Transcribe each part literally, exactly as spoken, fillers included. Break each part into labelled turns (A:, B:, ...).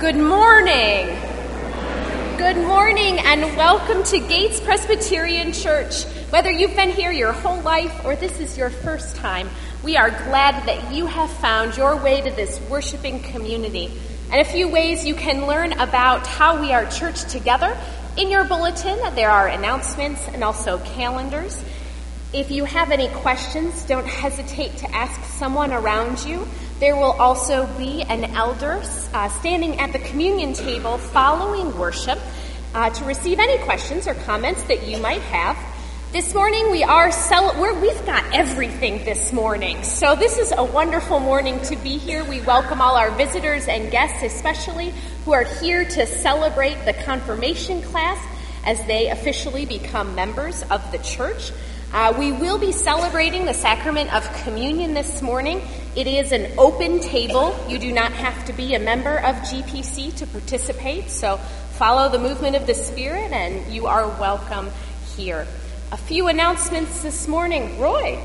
A: Good morning. Good morning and welcome to Gates Presbyterian Church. Whether you've been here your whole life or this is your first time, we are glad that you have found your way to this worshiping community. And a few ways you can learn about how we are church together. In your bulletin, there are announcements and also calendars. If you have any questions, don't hesitate to ask someone around you. There will also be an elder uh, standing at the communion table following worship uh, to receive any questions or comments that you might have. This morning we are cel- we're, we've got everything this morning, so this is a wonderful morning to be here. We welcome all our visitors and guests, especially who are here to celebrate the confirmation class as they officially become members of the church. Uh, we will be celebrating the sacrament of communion this morning. It is an open table. You do not have to be a member of G P C to participate, so follow the movement of the Spirit and you are welcome here. A few announcements this morning. Roy.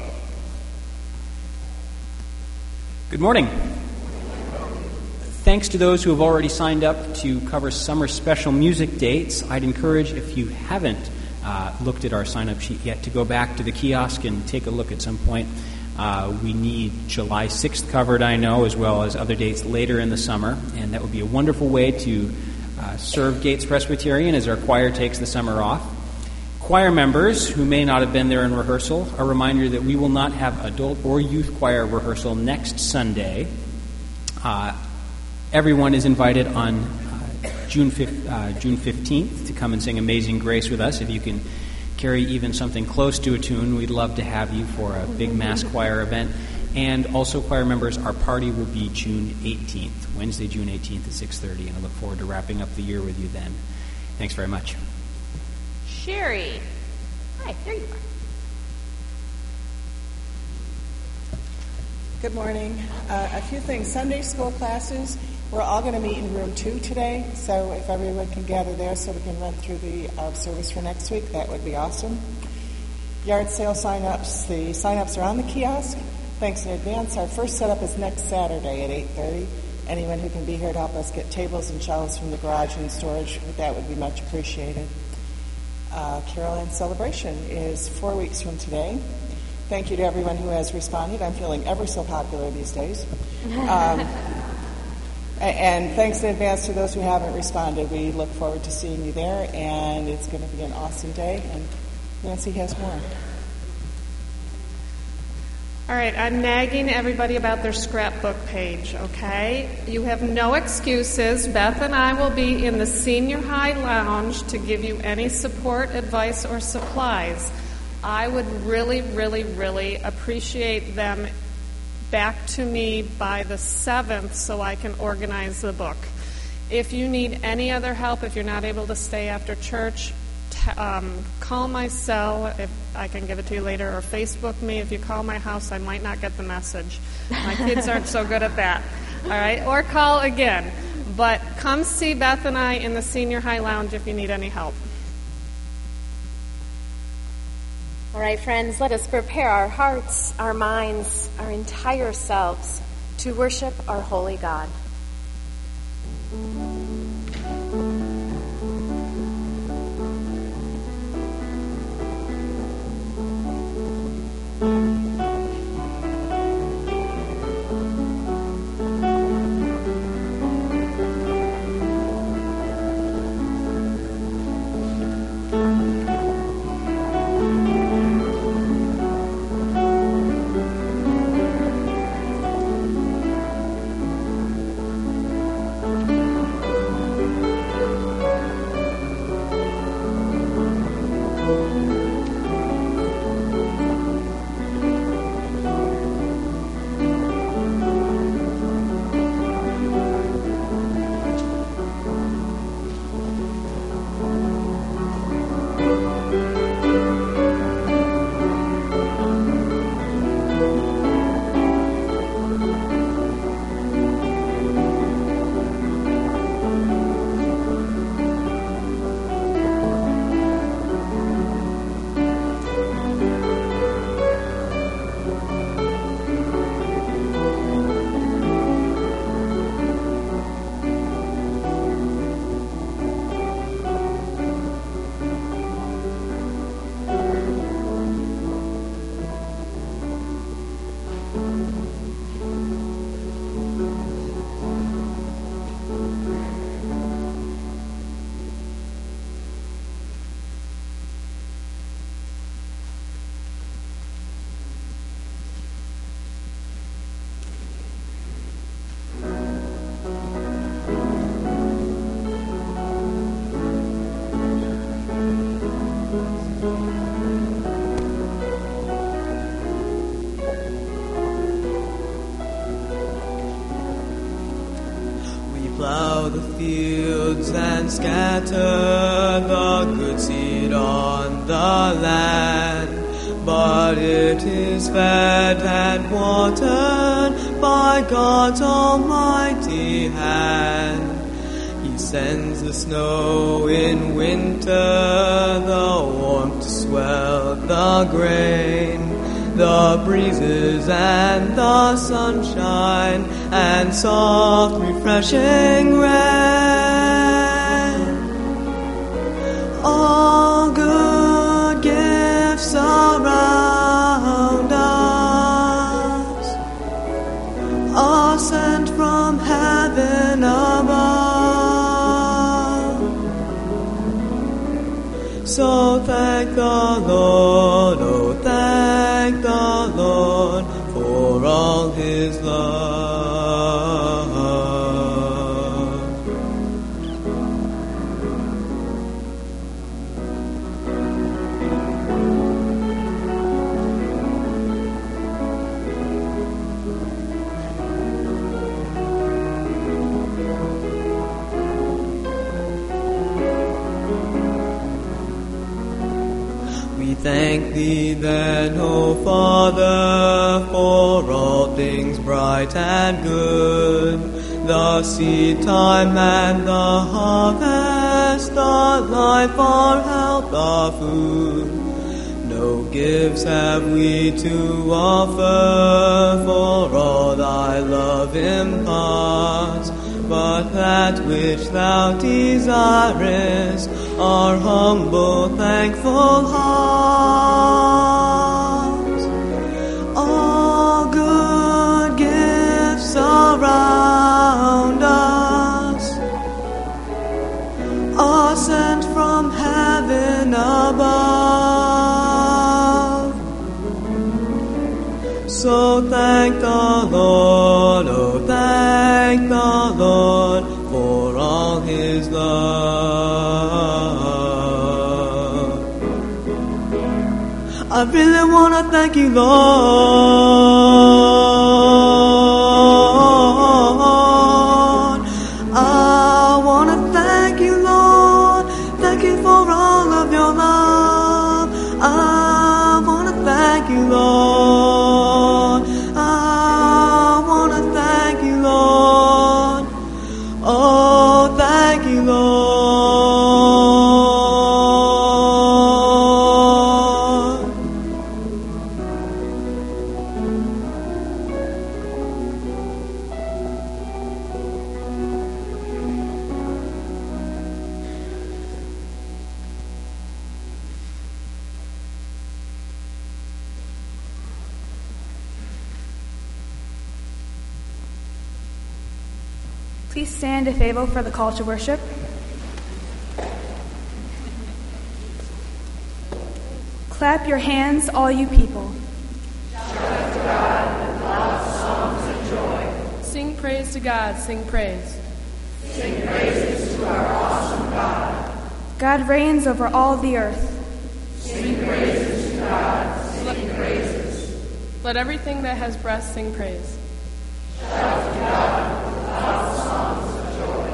B: Good morning. Thanks to those who have already signed up to cover summer special music dates. I'd encourage, if you haven't uh, looked at our sign-up sheet yet, to go back to the kiosk and take a look at some point. Uh, we need July sixth covered, I know, as well as other dates later in the summer, and that would be a wonderful way to uh, serve Gates Presbyterian as our choir takes the summer off. Choir members who may not have been there in rehearsal, a reminder that we will not have adult or youth choir rehearsal next Sunday. Uh, everyone is invited on uh, June fifteenth to come and sing Amazing Grace with us. If you can carry even something close to a tune, we'd love to have you for a big mass choir event. And also, choir members, our party will be June eighteenth, Wednesday, June eighteenth at six thirty, and I look forward to wrapping up the year with you then. Thanks very much.
A: Sherry. Hi, there you are.
C: Good morning. Uh, a few things. Sunday school classes, we're all going to meet in room two today, so if everyone can gather there so we can run through the uh, service for next week, that would be awesome. Yard sale sign-ups. The sign-ups are on the kiosk. Thanks in advance. Our first setup is next Saturday at eight thirty. Anyone who can be here to help us get tables and shelves from the garage and storage, that would be much appreciated. Uh, Carol Ann Celebration is four weeks from today. Thank you to everyone who has responded. I'm feeling ever so popular these days. Um, and thanks in advance to those who haven't responded. We look forward to seeing you there, and it's going to be an awesome day. And Nancy has more.
D: All right, I'm nagging everybody about their scrapbook page, okay? You have no excuses. Beth and I will be in the senior high lounge to give you any support, advice, or supplies. I would really, really, really appreciate them back to me by the seventh so I can organize the book. If you need any other help, if you're not able to stay after church, t- um, call my cell, if I can give it to you later, or Facebook me. If you call my house, I might not get the message. My kids aren't so good at that. All right? Or call again. But come see Beth and I in the senior high lounge if you need any help.
A: All right, friends, let us prepare our hearts, our minds, our entire selves to worship our holy God.
E: Plow the fields and scatter the good seed on the land, but it is fed and watered by God's almighty hand. He sends the snow in winter, the warmth to swell the grain, the breezes and the sunshine, and soft refreshing rain. All good gifts around us are sent from heaven above. So thank the Lord, oh thank the Lord for all His love. We thank Thee then, O Father, for all things bright and good, the seed time and the harvest, our life, our health, our food. No gifts have we to offer, for all Thy love imparts, but that which Thou desirest, our humble, thankful hearts. All good gifts around us are sent from heaven above. So thank the Lord, oh thank the Lord for all His love. I really want to thank You, Lord. I want to thank You, Lord. Thank You for all of Your love. I want to thank You, Lord. I want to thank You, Lord. Oh, thank You, Lord.
F: Please stand if able for the call to worship. Clap your hands, all you people.
G: Shout to God with loud songs of joy.
H: Sing praise to God, sing praise.
G: Sing praises to our awesome God.
F: God reigns over all the earth.
G: Sing praises to God, sing praises.
H: Let everything that has breath sing praise.
G: Shout to God with loud songs of joy.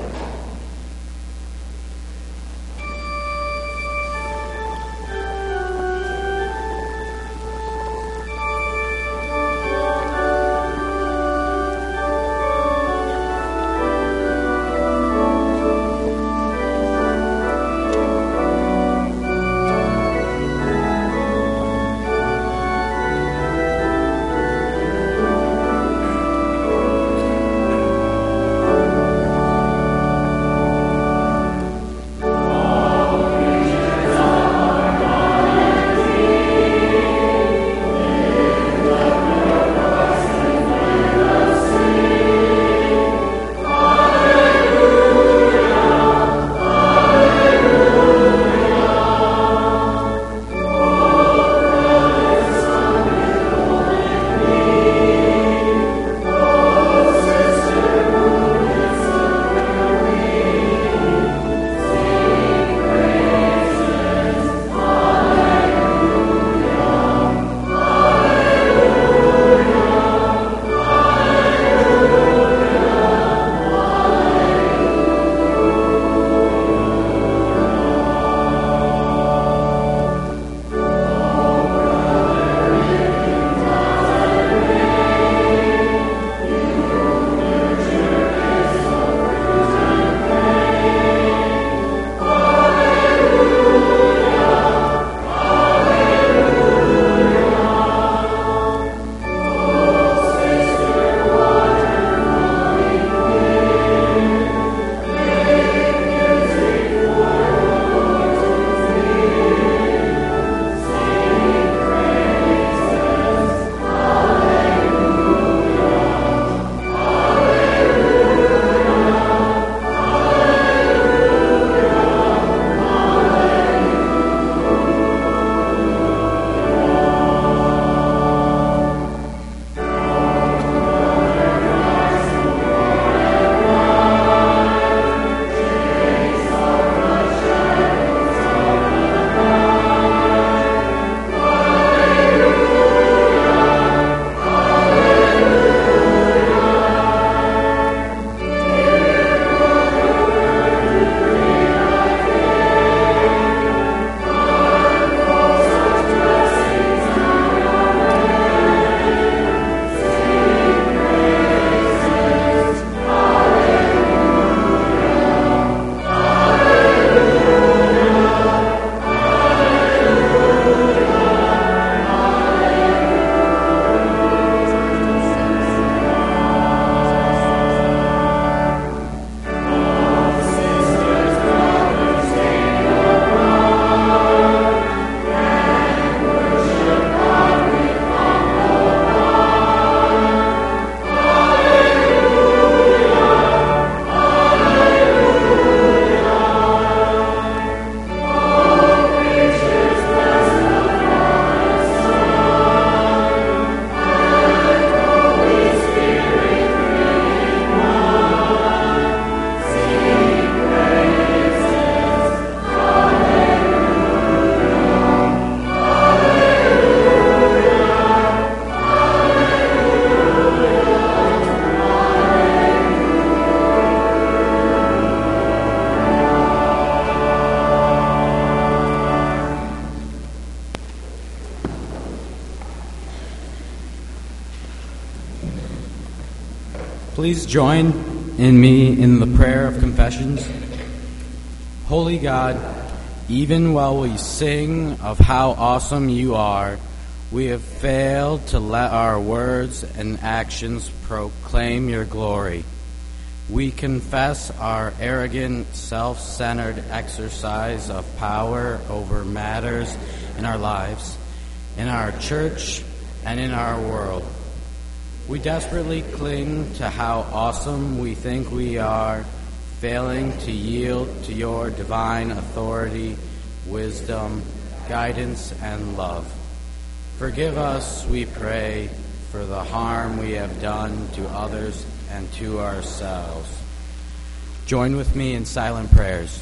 I: Please join in me in the prayer of confessions. Holy God, even while we sing of how awesome you are, we have failed to let our words and actions proclaim your glory. We confess our arrogant, self-centered exercise of power over matters in our lives, in our church, and in our world. We desperately cling to how awesome we think we are, failing to yield to your divine authority, wisdom, guidance, and love. Forgive us, we pray, for the harm we have done to others and to ourselves. Join with me in silent prayers.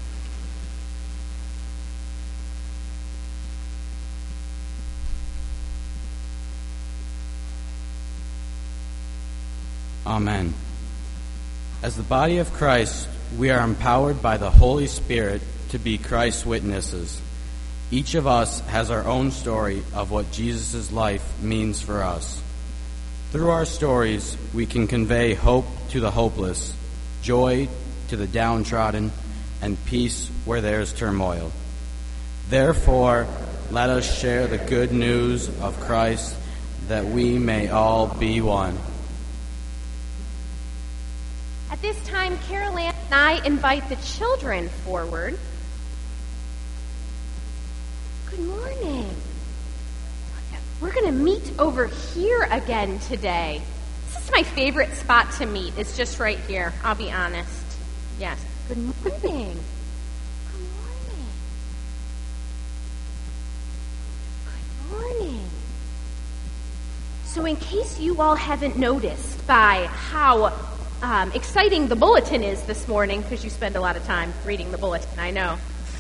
I: Amen. As the body of Christ, we are empowered by the Holy Spirit to be Christ's witnesses. Each of us has our own story of what Jesus' life means for us. Through our stories, we can convey hope to the hopeless, joy to the downtrodden, and peace where there is turmoil. Therefore, let us share the good news of Christ that we may all be one.
A: At this time, Carol Ann and I invite the children forward. Good morning. We're going to meet over here again today. This is my favorite spot to meet. It's just right here, I'll be honest. Yes. Good morning. Good morning. Good morning. So in case you all haven't noticed by how um, exciting the bulletin is this morning, because you spend a lot of time reading the bulletin, I know.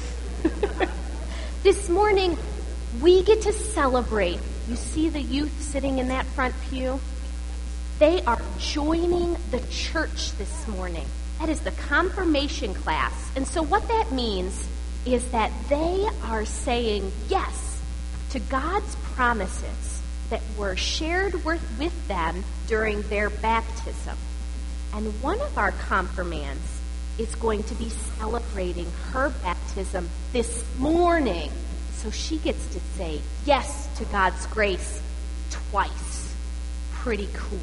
A: This morning, we get to celebrate. You see the youth sitting in that front pew? They are joining the church this morning. That is the confirmation class. And so what that means is that they are saying yes to God's promises that were shared with, with them during their baptism. And one of our confirmands is going to be celebrating her baptism this morning. So she gets to say yes to God's grace twice. Pretty cool.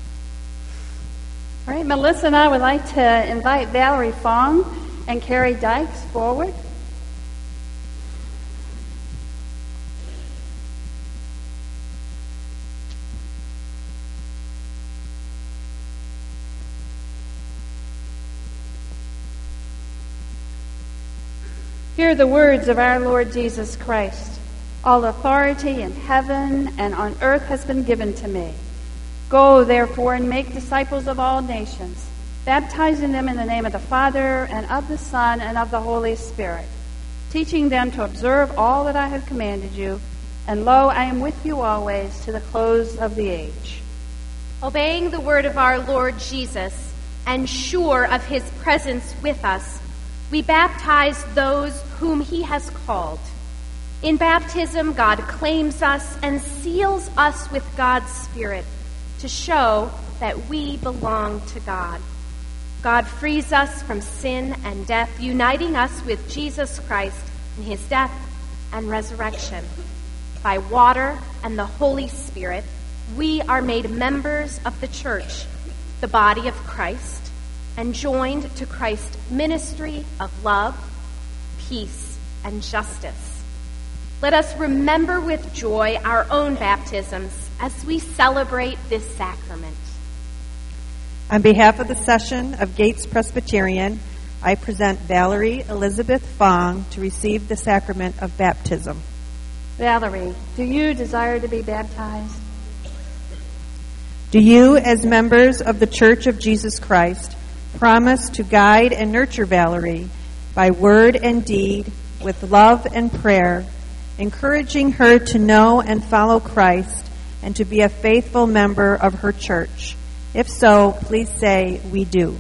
J: All right, Melissa and I would like to invite Valerie Fong and Carrie Dykes forward. Hear the words of our Lord Jesus Christ. All authority in heaven and on earth has been given to me. Go, therefore, and make disciples of all nations, baptizing them in the name of the Father, and of the Son, and of the Holy Spirit, teaching them to observe all that I have commanded you. And lo, I am with you always to the close of the age.
A: Obeying the word of our Lord Jesus, and sure of his presence with us, we baptize those whom he has called. In baptism, God claims us and seals us with God's Spirit to show that we belong to God. God frees us from sin and death, uniting us with Jesus Christ in his death and resurrection. By water and the Holy Spirit, we are made members of the church, the body of Christ, and joined to Christ's ministry of love, peace, and justice. Let us remember with joy our own baptisms as we celebrate this sacrament.
K: On behalf of the session of Gates Presbyterian, I present Valerie Elizabeth Fong to receive the sacrament of baptism.
J: Valerie, do you desire to be baptized?
K: Do you, as members of the Church of Jesus Christ, promise to guide and nurture Valerie by word and deed with love and prayer, encouraging her to know and follow Christ and to be a faithful member of her church? If so, please say, "We do."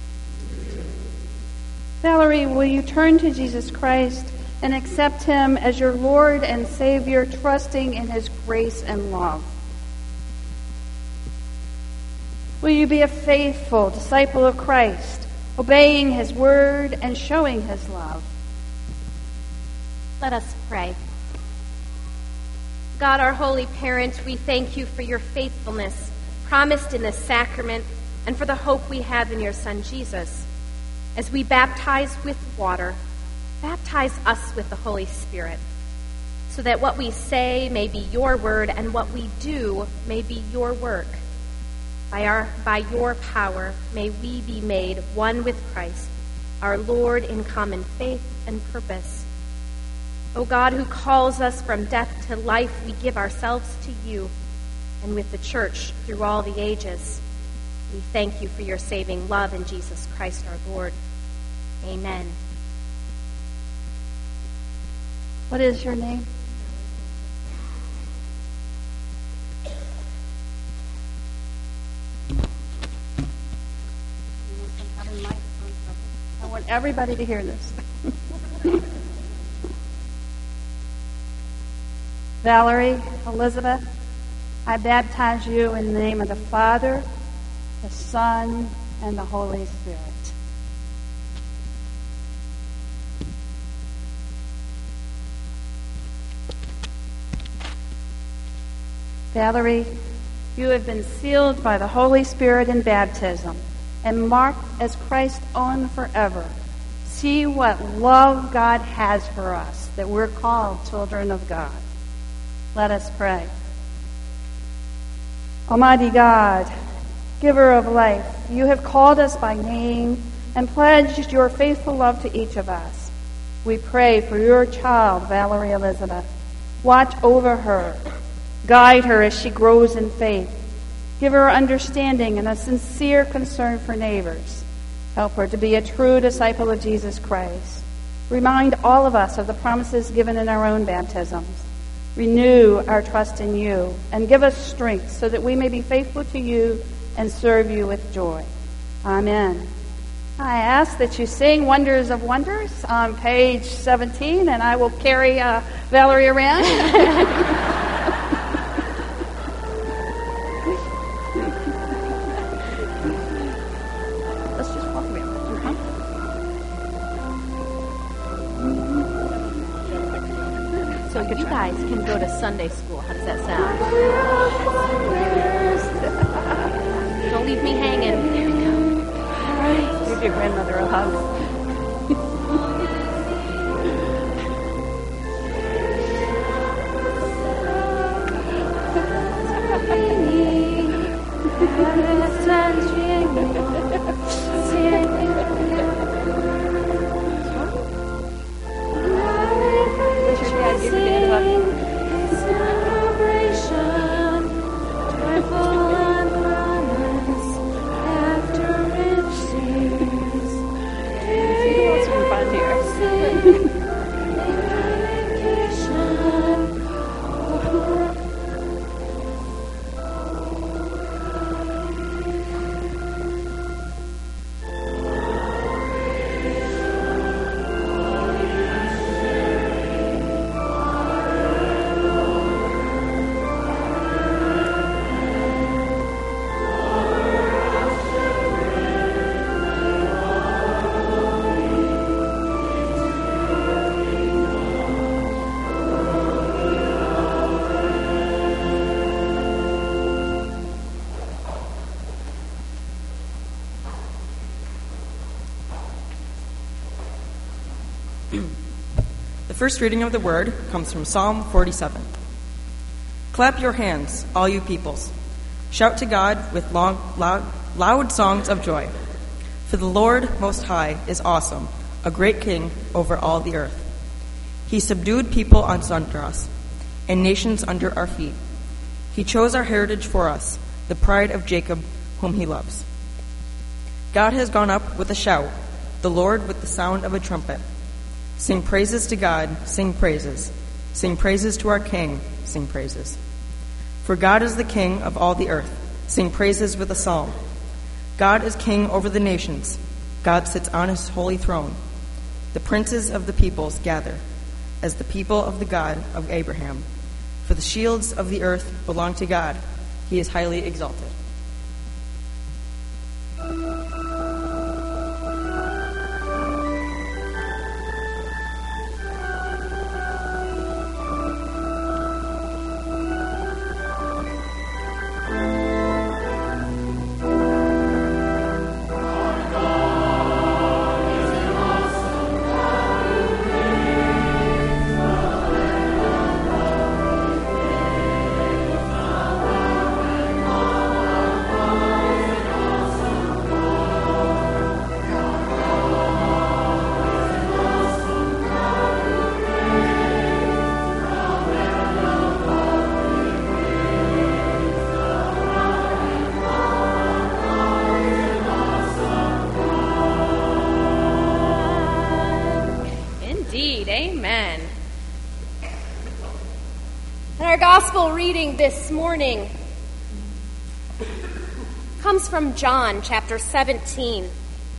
J: Valerie, will you turn to Jesus Christ and accept him as your Lord and Savior, trusting in his grace and love? Will you be a faithful disciple of Christ, obeying his word and showing his love?
A: Let us pray. God, our holy parent, we thank you for your faithfulness promised in this sacrament and for the hope we have in your Son, Jesus. As we baptize with water, baptize us with the Holy Spirit, so that what we say may be your word and what we do may be your work. By, our, by your power, may we be made one with Christ, our Lord, in common faith and purpose. O God, who calls us from death to life, we give ourselves to you and with the church through all the ages. We thank you for your saving love in Jesus Christ our Lord. Amen.
J: What is your name? I want everybody to hear this. Valerie Elizabeth, I baptize you in the name of the Father, the Son, and the Holy Spirit. Valerie, you have been sealed by the Holy Spirit in baptism and marked as Christ's own forever. See what love God has for us, that we're called children of God. Let us pray. Almighty God, giver of life, you have called us by name and pledged your faithful love to each of us. We pray for your child, Valerie Elizabeth. Watch over her. Guide her as she grows in faith. Give her understanding and a sincere concern for neighbors. Help her to be a true disciple of Jesus Christ. Remind all of us of the promises given in our own baptisms. Renew our trust in you and give us strength so that we may be faithful to you and serve you with joy. Amen. I ask that you sing Wonders of Wonders on page seventeen, and I will carry uh, Valerie around. Let's just walk around.
A: So you guys can go to Sunday school. How does that sound? Don't leave me hanging. There we go. All right.
J: Give your grandmother a hug.
L: The first reading of the Word comes from Psalm forty-seven. Clap your hands, all you peoples. Shout to God with long, loud, loud songs of joy. For the Lord Most High is awesome, a great king over all the earth. He subdued people under us and nations under our feet. He chose our heritage for us, the pride of Jacob, whom he loves. God has gone up with a shout, the Lord with the sound of a trumpet. Sing praises to God, sing praises. Sing praises to our King, sing praises. For God is the King of all the earth. Sing praises with a psalm. God is King over the nations. God sits on his holy throne. The princes of the peoples gather as the people of the God of Abraham. For the shields of the earth belong to God. He is highly exalted.
A: And our gospel reading this morning comes from John chapter seventeen.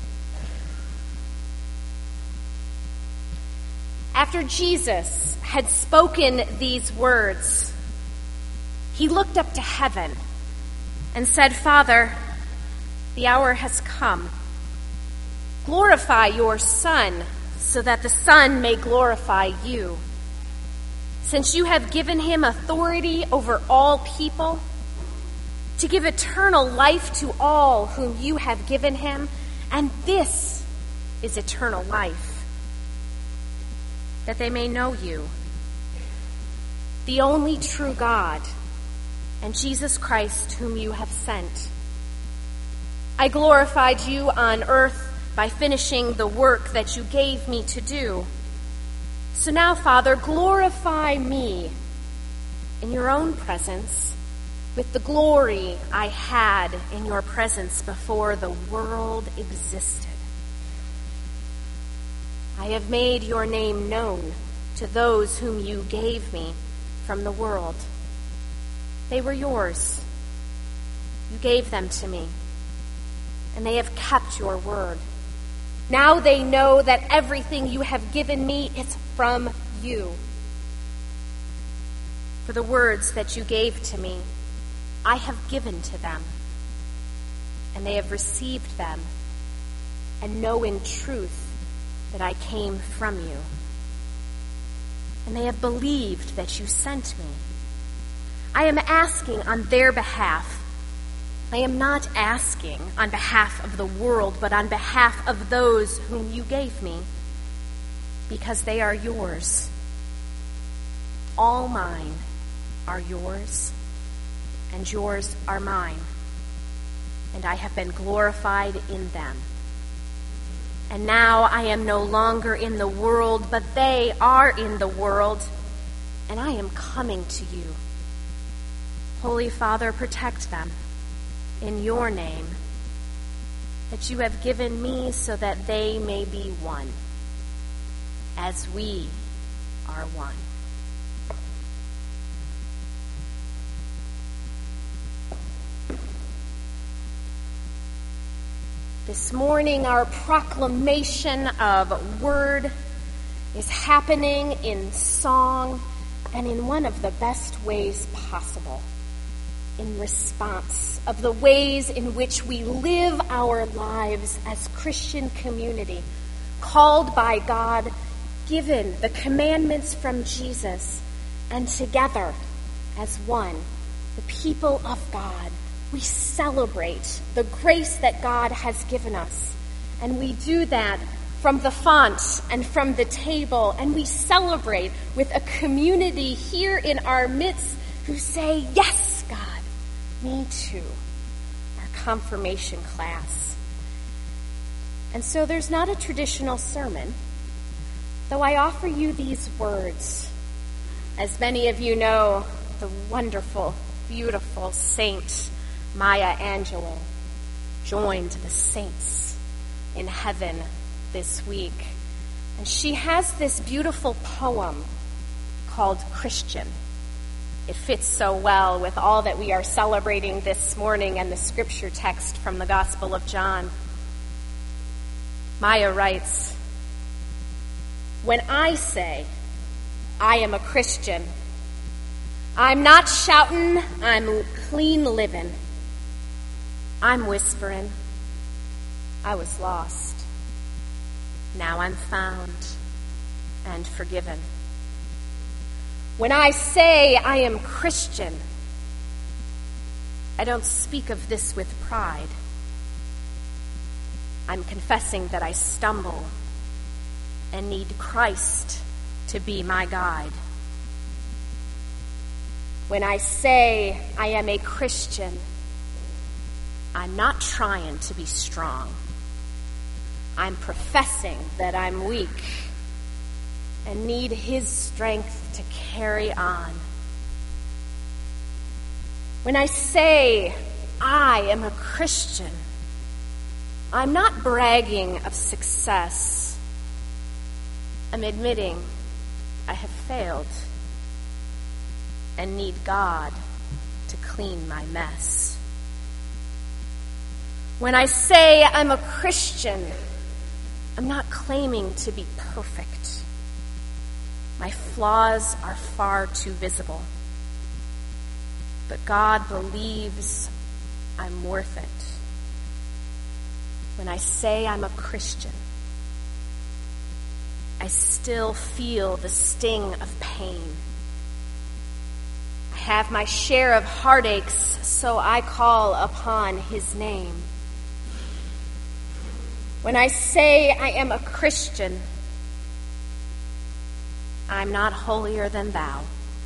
A: After Jesus had spoken these words, he looked up to heaven and said, "Father, the hour has come. Glorify your Son, so that the Son may glorify you. Since you have given him authority over all people, to give eternal life to all whom you have given him, and this is eternal life, that they may know you, the only true God, and Jesus Christ whom you have sent. I glorified you on earth by finishing the work that you gave me to do. So now, Father, glorify me in your own presence with the glory I had in your presence before the world existed. I have made your name known to those whom you gave me from the world. They were yours. You gave them to me, and they have kept your word. Now they know that everything you have given me is from you. For the words that you gave to me, I have given to them, and they have received them, and know in truth that I came from you. And they have believed that you sent me. I am asking on their behalf. I am not asking on behalf of the world, but on behalf of those whom you gave me, because they are yours. All mine are yours, and yours are mine, and I have been glorified in them. And now I am no longer in the world, but they are in the world, and I am coming to you. Holy Father, protect them in your name that you have given me, so that they may be one, as we are one. This morning, our proclamation of word is happening in song and in one of the best ways possible, in response of the ways in which we live our lives as Christian community, called by God, given the commandments from Jesus, and together as one, the people of God. We celebrate the grace that God has given us, and we do that from the font and from the table, and we celebrate with a community here in our midst who say, "Yes, God, me too," our confirmation class. And so there's not a traditional sermon, though I offer you these words. As many of you know, the wonderful, beautiful Saint Maya Angelou joined the saints in heaven this week. And she has this beautiful poem called Christian. It fits so well with all that we are celebrating this morning and the scripture text from the Gospel of John. Maya writes, "When I say I am a Christian, I'm not shouting, I'm clean living. I'm whispering, I was lost. Now I'm found and forgiven. When I say I am Christian, I don't speak of this with pride. I'm confessing that I stumble and need Christ to be my guide. When I say I am a Christian, I'm not trying to be strong. I'm professing that I'm weak and need His strength to carry on. When I say I am a Christian, I'm not bragging of success. I'm admitting I have failed. and need God to clean my mess. When I say I'm a Christian, I'm not claiming to be perfect. My flaws are far too visible. But God believes I'm worth it. When I say I'm a Christian, I still feel the sting of pain. I have my share of heartaches, so I call upon his name. When I say I am a Christian, I'm not holier than thou.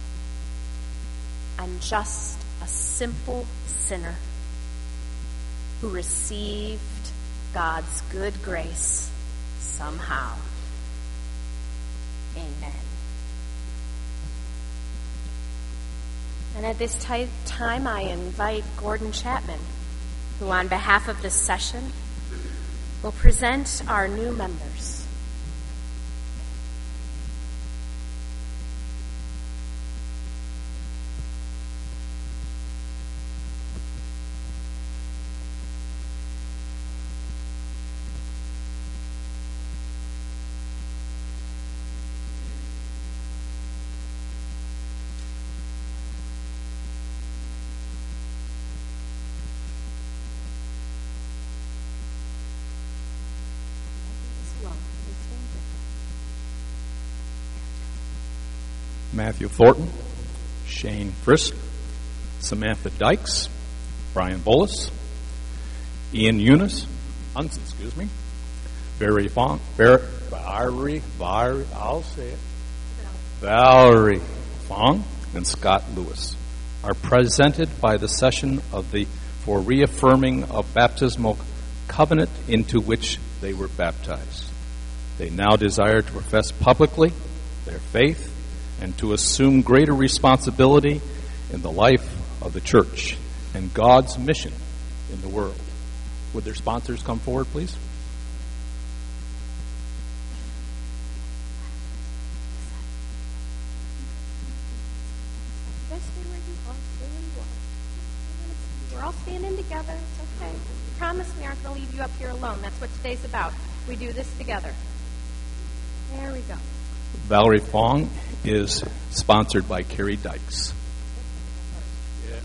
A: I'm just a simple sinner who received God's good grace somehow. Amen. And at this t- time, I invite Gordon Chapman, who on behalf of this session will present our new members.
M: Matthew Thornton, Shane Frisk, Samantha Dykes, Brian Bolus, Ian Eunice, excuse me, Barry Fong, Barry, Valerie, Valerie, I'll say it, Valerie Fong, and Scott Lewis are presented by the session of the for reaffirming of baptismal covenant into which they were baptized. They now desire to profess publicly their faith and to assume greater responsibility in the life of the church and God's mission in the world. Would their sponsors come forward, please?
A: We're all standing together. It's okay. Promise we aren't going to leave you up here alone. That's what today's about. We do this together. There we go.
M: Valerie Fong is sponsored by Carrie Dykes.
K: Yes.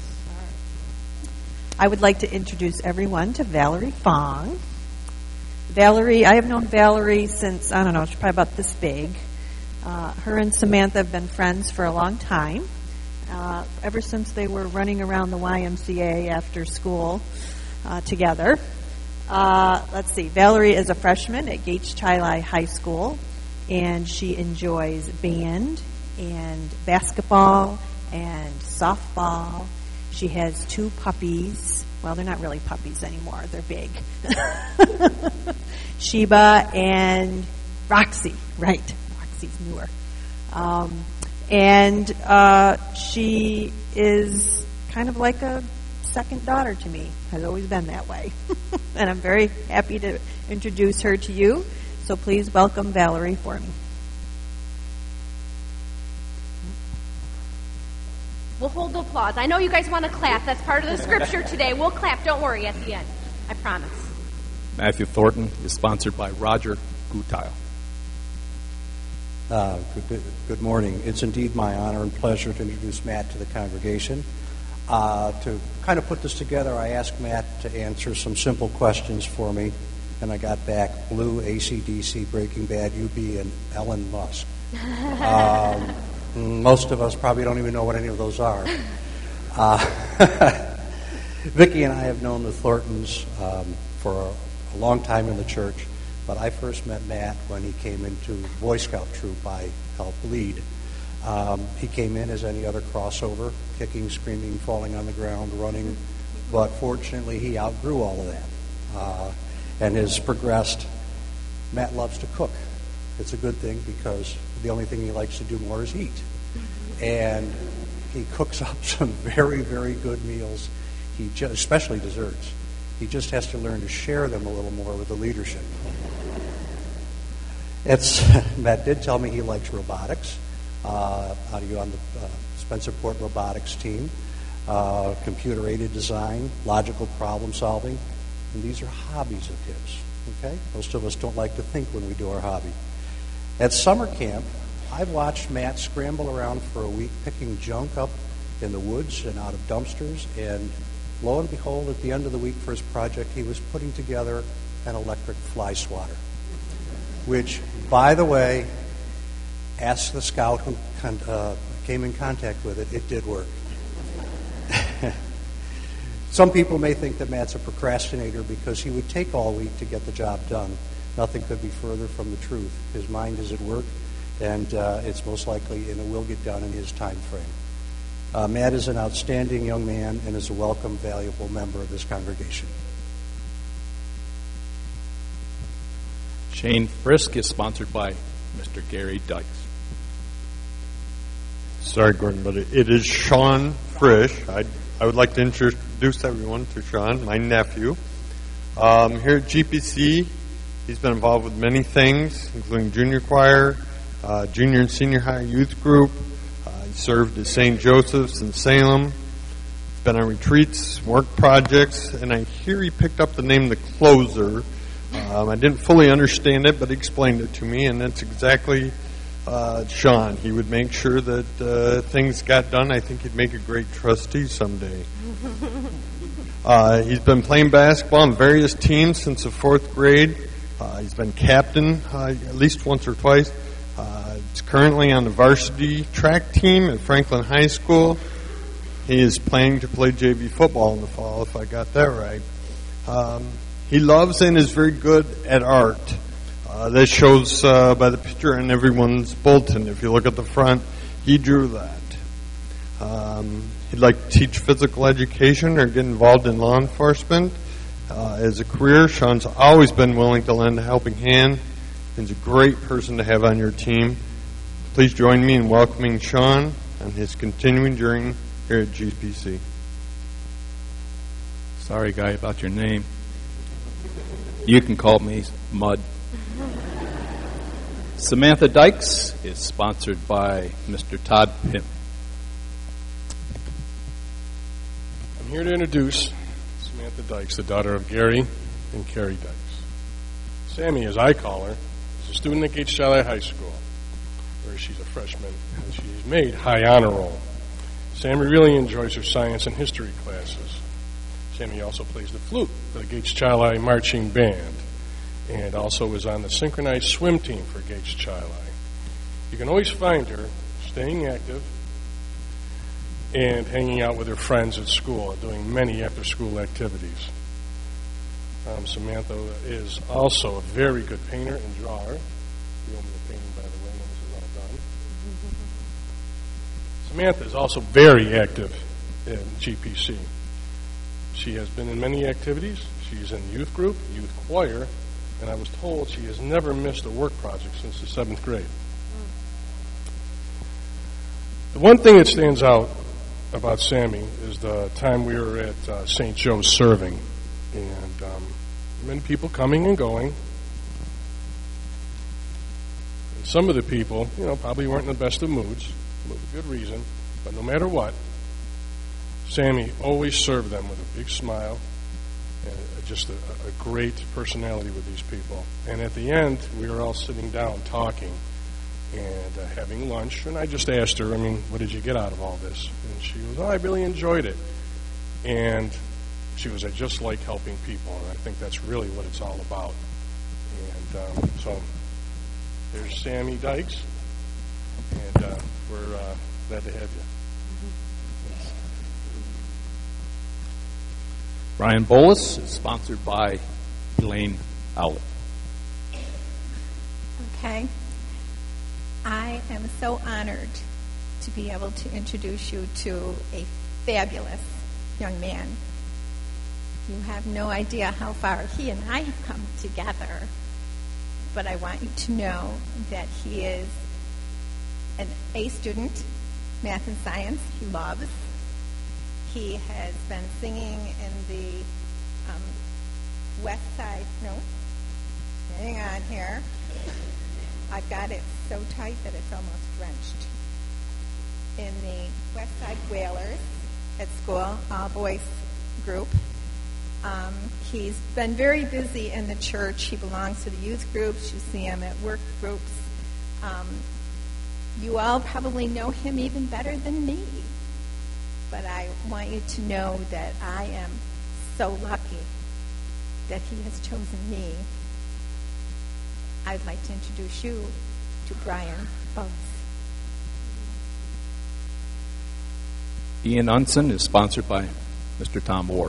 K: I would like to introduce everyone to Valerie Fong. Valerie, I have known Valerie since, I don't know, she's probably about this big. Uh, her and Samantha have been friends for a long time, uh, ever since they were running around the Y M C A after school uh, together. Uh, let's see, Valerie is a freshman at Gates Chili High School, and she enjoys band and basketball and softball. She has two puppies. Well, they're not really puppies anymore. They're big. Sheba and Roxy. Right. Roxy's newer. Um, and uh, she is kind of like a second daughter to me. Has always been that way. And I'm very happy to introduce her to you. So please welcome Valerie for me.
A: We'll hold the applause. I know you guys want to clap. That's part of the scripture today. We'll clap. Don't worry at the end. I promise.
M: Matthew Thornton is sponsored by Roger Gutile.
N: Uh, good, good morning. It's indeed my honor and pleasure to introduce Matt to the congregation. Uh, to kind of put this together, I asked Matt to answer some simple questions for me. And I got back Blue, A C D C, Breaking Bad, U B, and Elon Musk. Um, most of us probably don't even know what any of those are. Uh, Vicki and I have known the Thorntons um, for a, a long time in the church, but I first met Matt when he came into Boy Scout troop I helped lead. Um, he came in as any other crossover, kicking, screaming, falling on the ground, running, but fortunately he outgrew all of that. Uh, and has progressed. Matt loves to cook. It's a good thing because the only thing he likes to do more is eat. And he cooks up some very, very good meals, He just, especially desserts. He just has to learn to share them a little more with the leadership. It's Matt did tell me he likes robotics. Uh, how do you on the uh, Spencerport robotics team, uh, computer-aided design, logical problem solving, and these are hobbies of his. Okay, most of us don't like to think when we do our hobby. At summer camp, I've watched Matt scramble around for a week picking junk up in the woods and out of dumpsters, and lo and behold, at the end of the week for his project, he was putting together an electric fly swatter, which, by the way, ask the scout who con- uh, came in contact with it, it did work. Some people may think that Matt's a procrastinator because he would take all week to get the job done. Nothing could be further from the truth. His mind is at work, and uh, it's most likely, and it will get done in his time frame. Uh, Matt is an outstanding young man and is a welcome, valuable member of this congregation.
M: Shane Frisk is sponsored by Mister Gary Dykes.
O: Sorry, Gordon, but it, it is Sean Frisch. I I would like to introduce everyone to Sean, my nephew. Um, here at G P C, he's been involved with many things, including junior choir, uh, junior and senior high youth group. Uh, he served at Saint Joseph's in Salem. He's been on retreats, work projects, and I hear he picked up the name The Closer. Um, I didn't fully understand it, but he explained it to me, and that's exactly uh, Sean. He would make sure that uh, things got done. I think he'd make a great trustee someday. Uh, he's been playing basketball on various teams since the fourth grade. Uh, he's been captain uh, at least once or twice. Uh, he's currently on the varsity track team at Franklin High School. He is planning to play J V football in the fall, if I got that right. Um, he loves and is very good at art. Uh, that shows uh, by the picture in everyone's bulletin. If you look at the front, he drew that. Um, he'd like to teach physical education or get involved in law enforcement. Uh, as a career, Sean's always been willing to lend a helping hand. He's a great person to have on your team. Please join me in welcoming Sean and his continuing journey here at G P C.
M: Sorry, guy, about your name. You can call me Mud. Samantha Dykes is sponsored by Mister Todd Pim.
P: I'm here to introduce Samantha Dykes, the daughter of Gary and Carrie Dykes. Sammy, as I call her, is a student at Gates Chili High School, where she's a freshman, and she's made high honor roll. Sammy really enjoys her science and history classes. Sammy also plays the flute for the Gates Chili Marching Band, and also is on the synchronized swim team for Gates Chili. You can always find her staying active and hanging out with her friends at school and doing many after-school activities. Um, Samantha is also a very good painter and drawer. You owe me the painting, by the way, when this is all done. Samantha is also very active in G P C. She has been in many activities. She's in youth group, youth choir, and I was told she has never missed a work project since the seventh grade. The one thing that stands out about Sammy is the time we were at uh, Saint Joe's serving, and um, many people coming and going. And some of the people, you know, probably weren't in the best of moods, with a good reason, but no matter what, Sammy always served them with a big smile and just a, a great personality with these people. And at the end, we were all sitting down talking and uh, having lunch, and I just asked her, I mean, what did you get out of all this? And she was, oh, I really enjoyed it. And she was, I just like helping people, and I think that's really what it's all about. And um, so there's Sammy Dykes, and uh, we're uh, glad to have you.
M: Brian Bolus is sponsored by Elaine Owlett.
Q: Okay. I am so honored to be able to introduce you to a fabulous young man. You have no idea how far he and I have come together, but I want you to know that he is an A student, math and science, he loves. He has been singing in the um, West Side, no, hang on here. I've got it so tight that it's almost drenched. in the Westside Whalers at school, all boys group. Um, he's been very busy in the church. He belongs to the youth groups. You see him at work groups. Um, you all probably know him even better than me. But I want you to know that I am so lucky that he has chosen me. I'd like to introduce you to Brian Bowes.
M: Ian Unson is sponsored by Mister Tom Ward.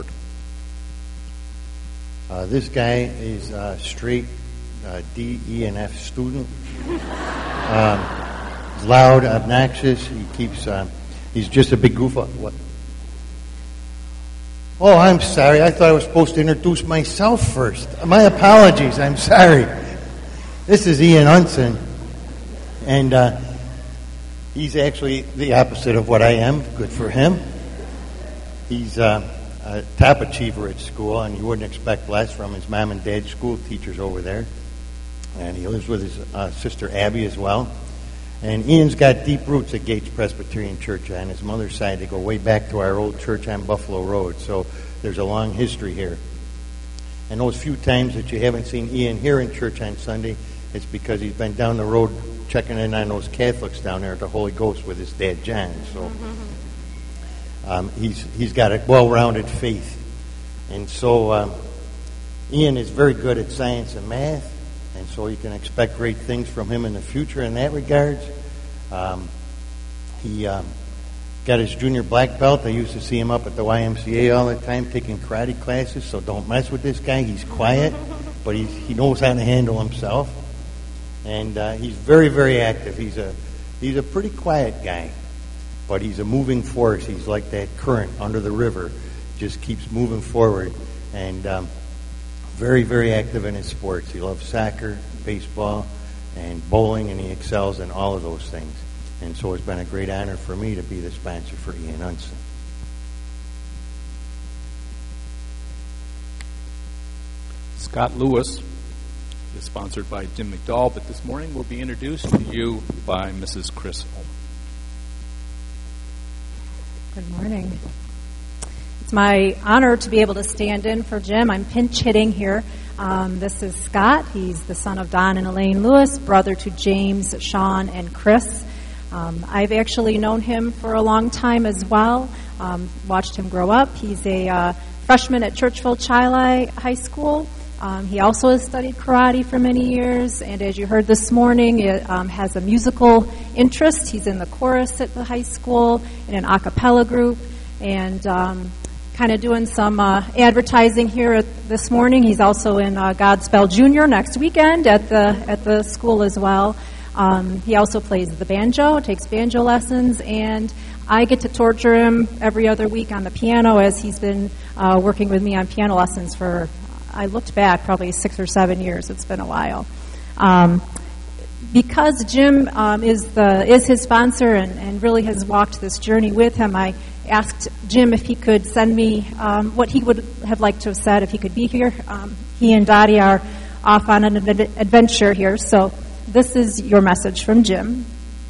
R: Uh, this guy is a straight uh, D, E, and F student. Um, he's loud, obnoxious. He keeps. Uh, he's just a big goof. What? Oh, I'm sorry. I thought I was supposed to introduce myself first. My apologies. I'm sorry. This is Ian Unson, and uh, he's actually the opposite of what I am. Good for him. He's uh, a top achiever at school, and you wouldn't expect less from his mom and dad, school teachers over there. And he lives with his uh, sister Abby as well. And Ian's got deep roots at Gates Presbyterian Church. On his mother's side, they go way back to our old church on Buffalo Road. So there's a long history here. And those few times that you haven't seen Ian here in church on Sunday, it's because he's been down the road checking in on those Catholics down there at the Holy Ghost with his dad, John. So um, he's he's got a well-rounded faith. And so um, Ian is very good at science and math. And so you can expect great things from him in the future in that regard. Um, he um, got his junior black belt. I used to see him up at the Y M C A all the time taking karate classes, so don't mess with this guy. He's quiet, but he's, he knows how to handle himself. And uh, he's very, very active. He's a, he's a pretty quiet guy, but he's a moving force. He's like that current under the river, just keeps moving forward. And um, very, very active in his sports. He loves soccer, baseball, and bowling, and he excels in all of those things. And so it's been a great honor for me to be the sponsor for Ian Unson.
M: Scott Lewis is sponsored by Jim McDowell, but this morning will be introduced to you by Missus Chris Ullman.
S: Good morning. It's my honor to be able to stand in for Jim. I'm pinch hitting here. Um, this is Scott. He's the son of Don and Elaine Lewis, brother to James, Sean, and Chris. Um, I've actually known him for a long time as well, um, watched him grow up. He's a uh, freshman at Churchville Chili High School. Um, he also has studied karate for many years, and as you heard this morning, it um, has a musical interest. He's in the chorus at the high school, in an a cappella group, and um, kind of doing some uh, advertising here at, this morning. He's also in uh, Godspell Junior next weekend at the at the school as well. Um, he also plays the banjo, takes banjo lessons, and I get to torture him every other week on the piano as he's been uh, working with me on piano lessons for, I looked back, probably six or seven years. It's been a while. Um, because Jim um, is the is his sponsor and, and really has walked this journey with him, I asked Jim if he could send me um, what he would have liked to have said if he could be here. Um, he and Dottie are off on an adventure here, so this is your message from Jim.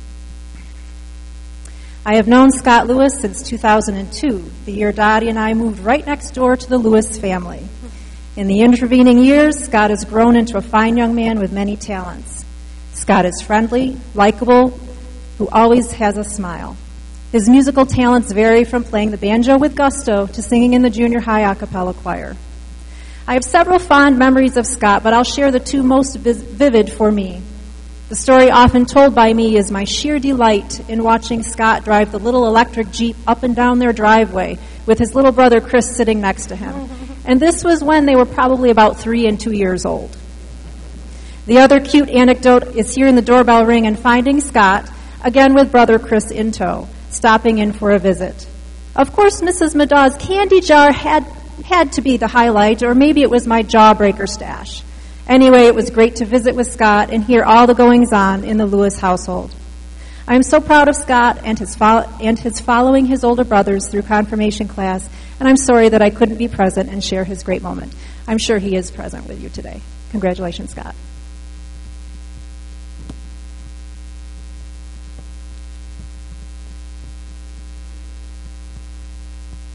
S: I have known Scott Lewis since two thousand two, the year Dottie and I moved right next door to the Lewis family. In the intervening years, Scott has grown into a fine young man with many talents. Scott is friendly, likable, who always has a smile. His musical talents vary from playing the banjo with gusto to singing in the junior high a cappella choir. I have several fond memories of Scott, but I'll share the two most vivid for me. The story often told by me is my sheer delight in watching Scott drive the little electric Jeep up and down their driveway with his little brother Chris sitting next to him. And this was when they were probably about three and two years old. The other cute anecdote is hearing the doorbell ring and finding Scott, again with brother Chris in tow, stopping in for a visit. Of course, Missus Madaw's candy jar had, had to be the highlight, or maybe it was my jawbreaker stash. Anyway, it was great to visit with Scott and hear all the goings-on in the Lewis household. I am so proud of Scott and his, fo- and his following his older brothers through confirmation class, and I'm sorry that I couldn't be present and share his great moment. I'm sure he is present with you today. Congratulations, Scott.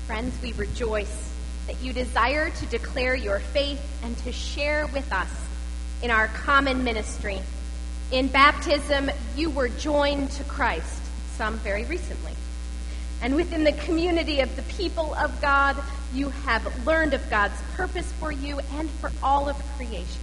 A: Friends, we rejoice that you desire to declare your faith and to share with us in our common ministry. In baptism, you were joined to Christ, some very recently. And within the community of the people of God, you have learned of God's purpose for you and for all of creation.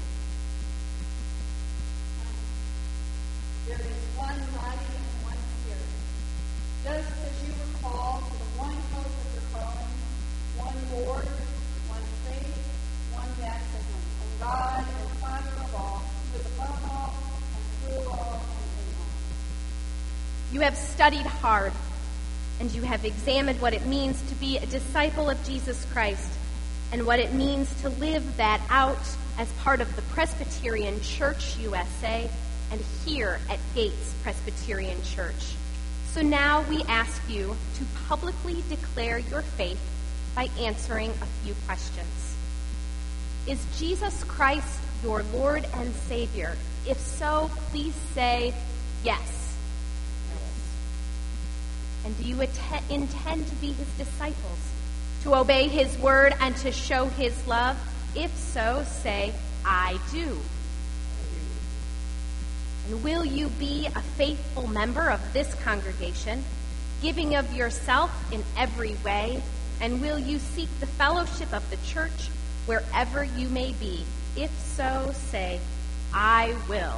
T: There is one body and one spirit. Just as you were called to the one hope of your calling, one Lord, one faith, one baptism, one God and Father of all, who is above all and through all and in all.
A: You have studied hard, and you have examined what it means to be a disciple of Jesus Christ and what it means to live that out as part of the Presbyterian Church U S A and here at Gates Presbyterian Church. So now we ask you to publicly declare your faith by answering a few questions. Is Jesus Christ your Lord and Savior? If so, please say yes. And do you att- intend to be his disciples, to obey his word and to show his love? If so, say, I do. And will you be a faithful member of this congregation, giving of yourself in every way? And will you seek the fellowship of the church wherever you may be? If so, say, I will.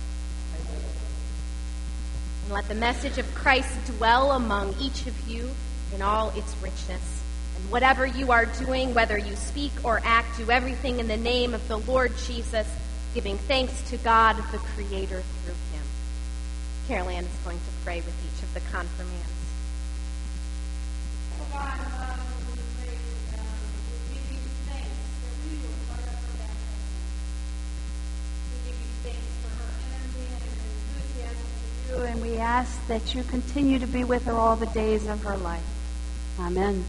A: And let the message of Christ dwell among each of you in all its richness. And whatever you are doing, whether you speak or act, do everything in the name of the Lord Jesus, giving thanks to God, the Creator, through him. Carol Ann is going to pray with each of the confirmands.
T: Oh God, uh, we pray, um, we give you thanks that we will start up her baptism. We give you thanks for her energy and her enthusiasm.
J: And we ask that you continue to be with her all the days of her life. Amen.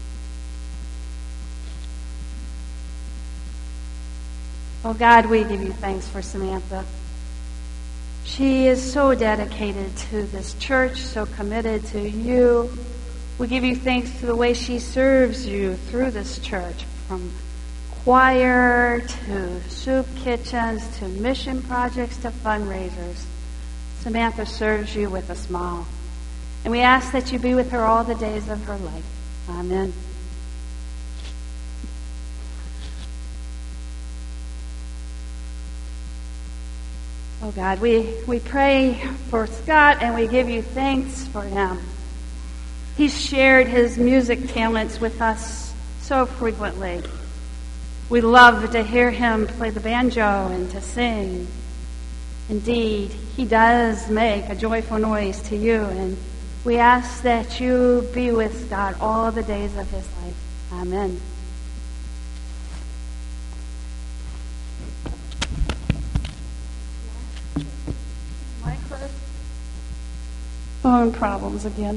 J: Oh God, we give you thanks for Samantha. She is so dedicated to this church, so committed to you. We give you thanks for the way she serves you through this church, from choir to soup kitchens to mission projects to fundraisers. Samantha serves you with a smile. And we ask that you be with her all the days of her life. Amen. Oh God, we, we pray for Scott and we give you thanks for him. He's shared his music talents with us so frequently. We love to hear him play the banjo and to sing. Indeed, he does make a joyful noise to you, and we ask that you be with God all the days of his life. Amen. Phone problems again.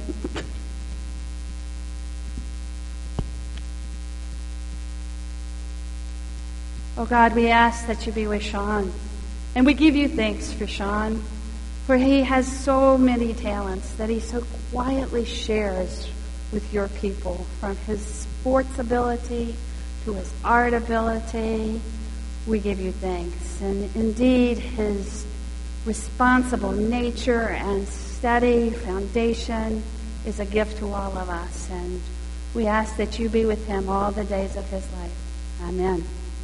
J: Oh God, we ask that you be with Sean. And we give you thanks for Sean, for he has so many talents that he so quietly shares with your people, from his sports ability to his art ability. We give you thanks. And indeed, his responsible nature and steady foundation is a gift to all of us. And we ask that you be with him all the days of his life. Amen.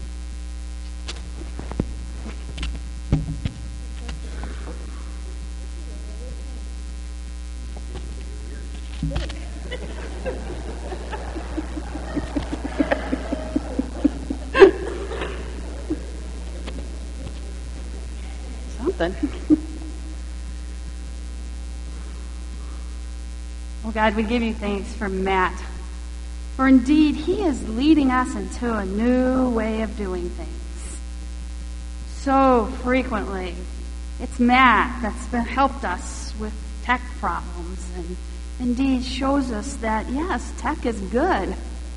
J: Something. Oh God, we give you thanks for Matt. For indeed, he is leading us into a new way of doing things. So frequently, it's Matt that's been helped us with tech problems and indeed shows us that, yes, tech is good.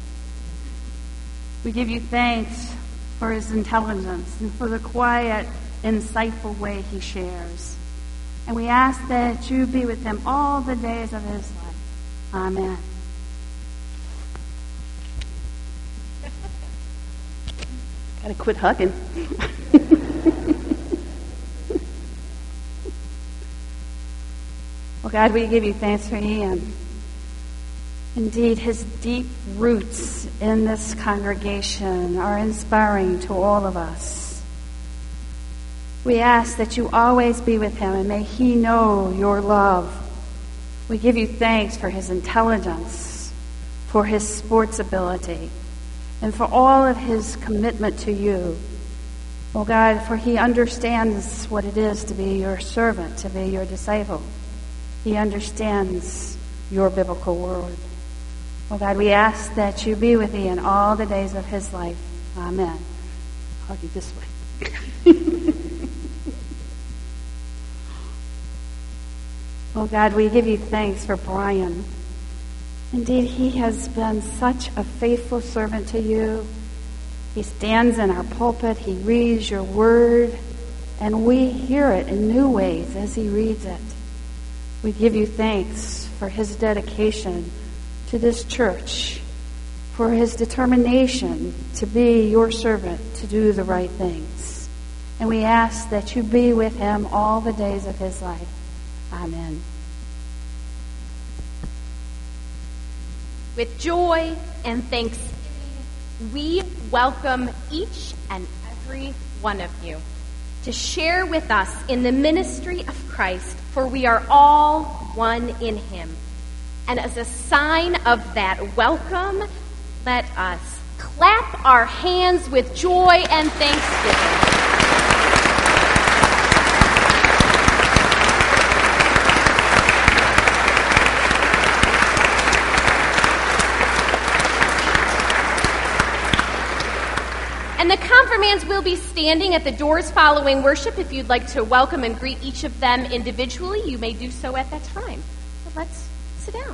J: We give you thanks for his intelligence and for the quiet, insightful way he shares. And we ask that you be with him all the days of his life. Amen. Gotta quit hugging. Well, God, we give you thanks for Ian. Indeed, his deep roots in this congregation are inspiring to all of us. We ask that you always be with him and may he know your love. We give you thanks for his intelligence, for his sports ability, and for all of his commitment to you. Oh God, for he understands what it is to be your servant, to be your disciple. He understands your biblical word. Oh God, we ask that you be with Ian all the days of his life. Amen. I'll hug you this way. Oh God, we give you thanks for Brian. Indeed, he has been such a faithful servant to you. He stands in our pulpit, he reads your word, and we hear it in new ways as he reads it. We give you thanks for his dedication to this church, for his determination to be your servant, to do the right things. And we ask that you be with him all the days of his life. Amen.
A: With joy and thanksgiving, we welcome each and every one of you to share with us in the ministry of Christ, for we are all one in him. And as a sign of that welcome, let us clap our hands with joy and thanksgiving. And the confirmands will be standing at the doors following worship. If you'd like to welcome and greet each of them individually, you may do so at that time. But let's sit down.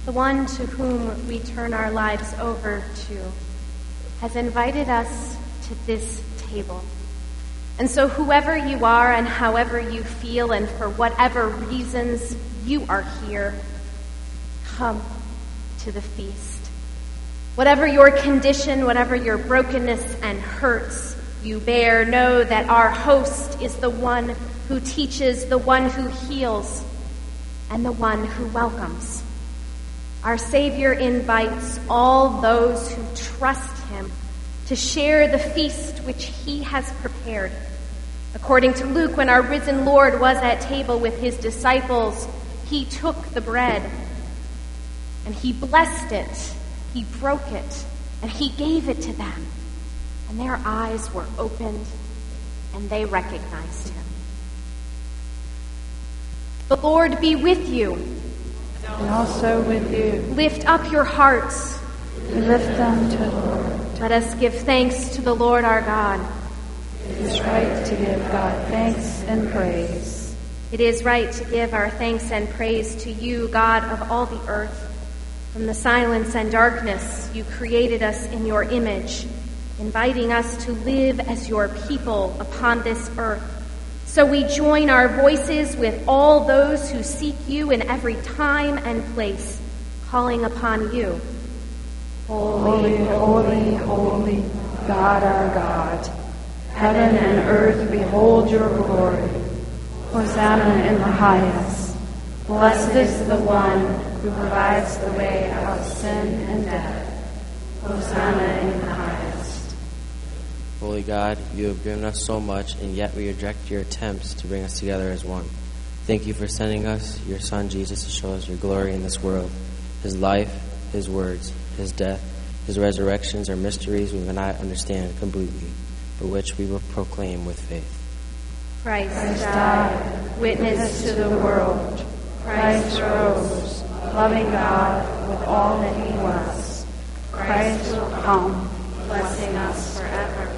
A: the one to whom we turn our lives over to, has invited us to this table. And so whoever you are and however you feel and for whatever reasons you are here, come to the feast. Whatever your condition, whatever your brokenness and hurts you bear, know that our host is the one who teaches, the one who heals, and the one who welcomes. Our Savior invites all those who trust him to share the feast which he has prepared. According to Luke, when our risen Lord was at table with his disciples, he took the bread and he blessed it, he broke it, and he gave it to them. And their eyes were opened and they recognized him. The Lord be with you.
F: And also with you.
A: Lift up your hearts.
F: We lift them to the Lord.
A: Let us give thanks to the Lord our God.
F: It is right to give God thanks and praise.
A: It is right to give our thanks and praise to you, God of all the earth. From the silence and darkness, you created us in your image, inviting us to live as your people upon this earth. So we join our voices with all those who seek you in every time and place, calling upon you.
F: Holy, holy, holy, God our God. Heaven and earth behold your glory. Hosanna in the highest. Blessed is the one who provides the way out of sin and death. Hosanna in the highest.
U: Holy God, you have given us so much, and yet we reject your attempts to bring us together as one. Thank you for sending us your Son, Jesus, to show us your glory in this world. His life, his words, his death, his resurrections are mysteries we cannot understand completely, but which we will proclaim with faith.
A: Christ died, witness to the world.
F: Christ rose, loving God with all that he was. Christ will come, blessing us forever.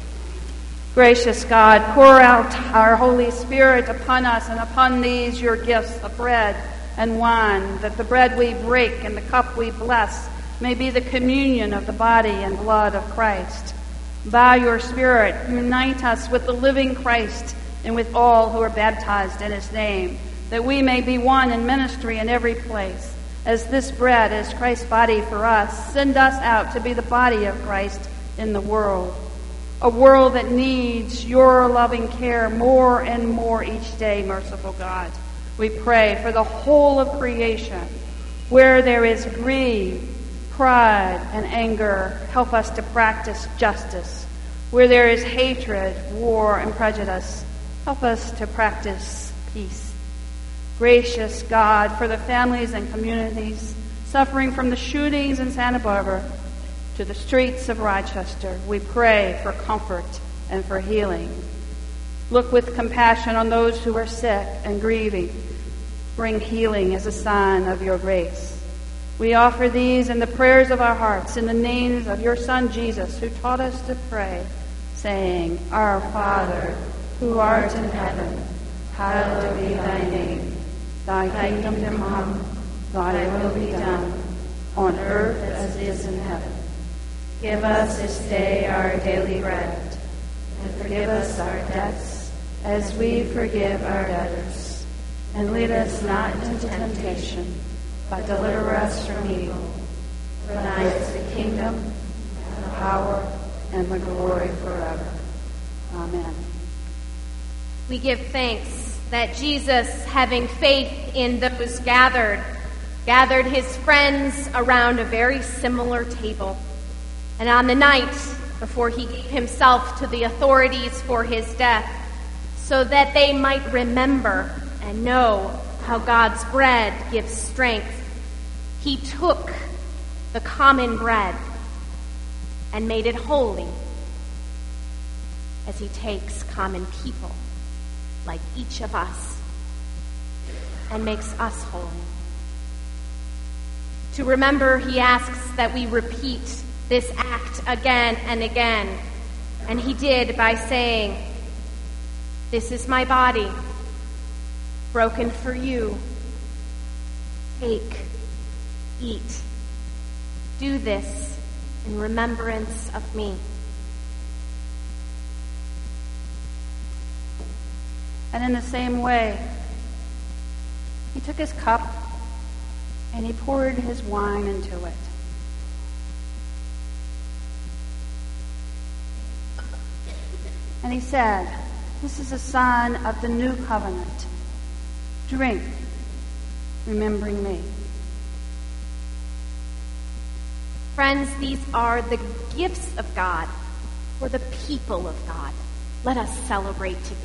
J: Gracious God, pour out our Holy Spirit upon us and upon these your gifts of bread and wine, that the bread we break and the cup we bless may be the communion of the body and blood of Christ. By your Spirit, unite us with the living Christ and with all who are baptized in his name, that we may be one in ministry in every place. As this bread is Christ's body for us, send us out to be the body of Christ in the world. A world that needs your loving care more and more each day, merciful God. We pray for the whole of creation. Where there is greed, pride, and anger, help us to practice justice. Where there is hatred, war, and prejudice, help us to practice peace. Gracious God, for the families and communities suffering from the shootings in Santa Barbara to the streets of Rochester, we pray for comfort and for healing. Look with compassion on those who are sick and grieving. Bring healing as a sign of your grace. We offer these in the prayers of our hearts in the names of your Son Jesus, who taught us to pray, saying, Our Father, who art in heaven, hallowed be thy name. Thy kingdom come, thy will be done, on earth as it is in heaven. Give us this day our daily bread, and forgive us our debts as we forgive our debtors. And lead us not into temptation, but deliver us from evil. For thine is the kingdom, and the power, and the glory forever. Amen.
A: We give thanks that Jesus, having faith in those gathered, gathered his friends around a very similar table. And on the night before he gave himself to the authorities for his death, so that they might remember and know how God's bread gives strength, he took the common bread and made it holy, as he takes common people like each of us and makes us holy. To remember, he asks that we repeat this act again and again. And he did by saying, This is my body, broken for you. Take eat. Do this in remembrance of me.
J: And in the same way, he took his cup and he poured his wine into it. And he said, "This is the son of the new covenant. Drink, remembering me."
A: Friends, these are the gifts of God for the people of God. Let us celebrate together.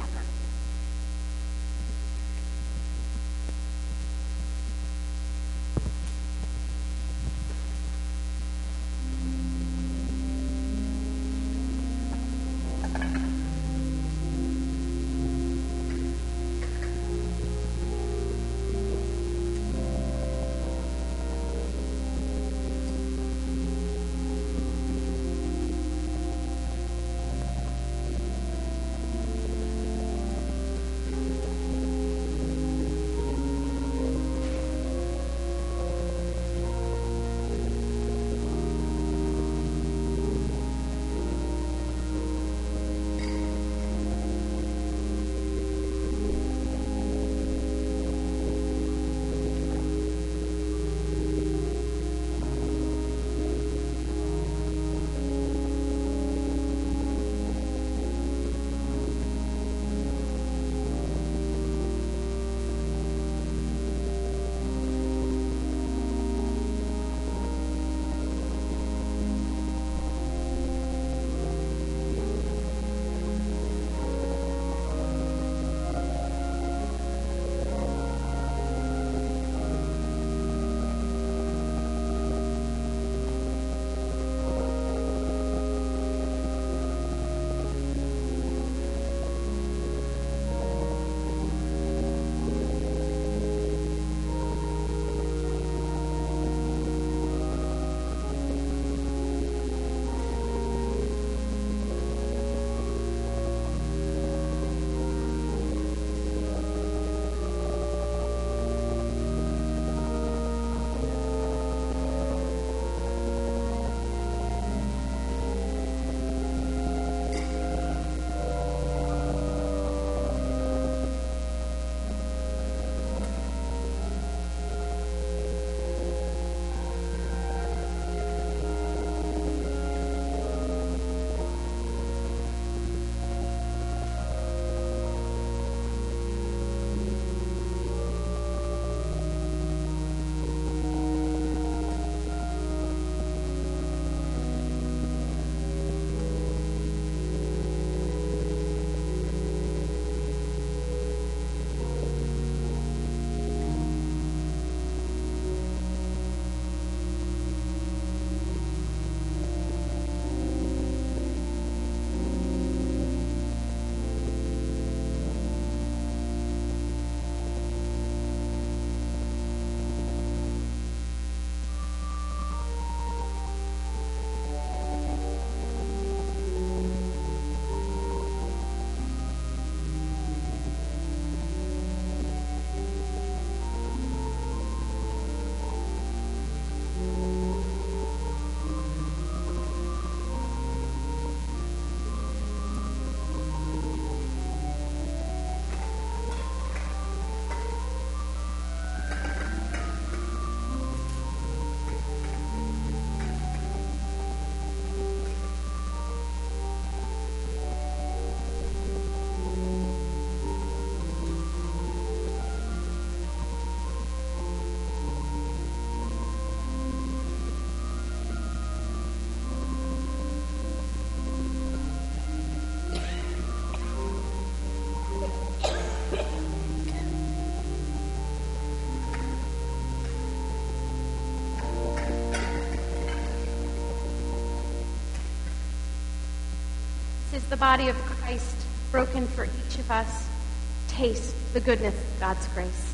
A: is the body of Christ broken for each of us. Taste the goodness of God's grace.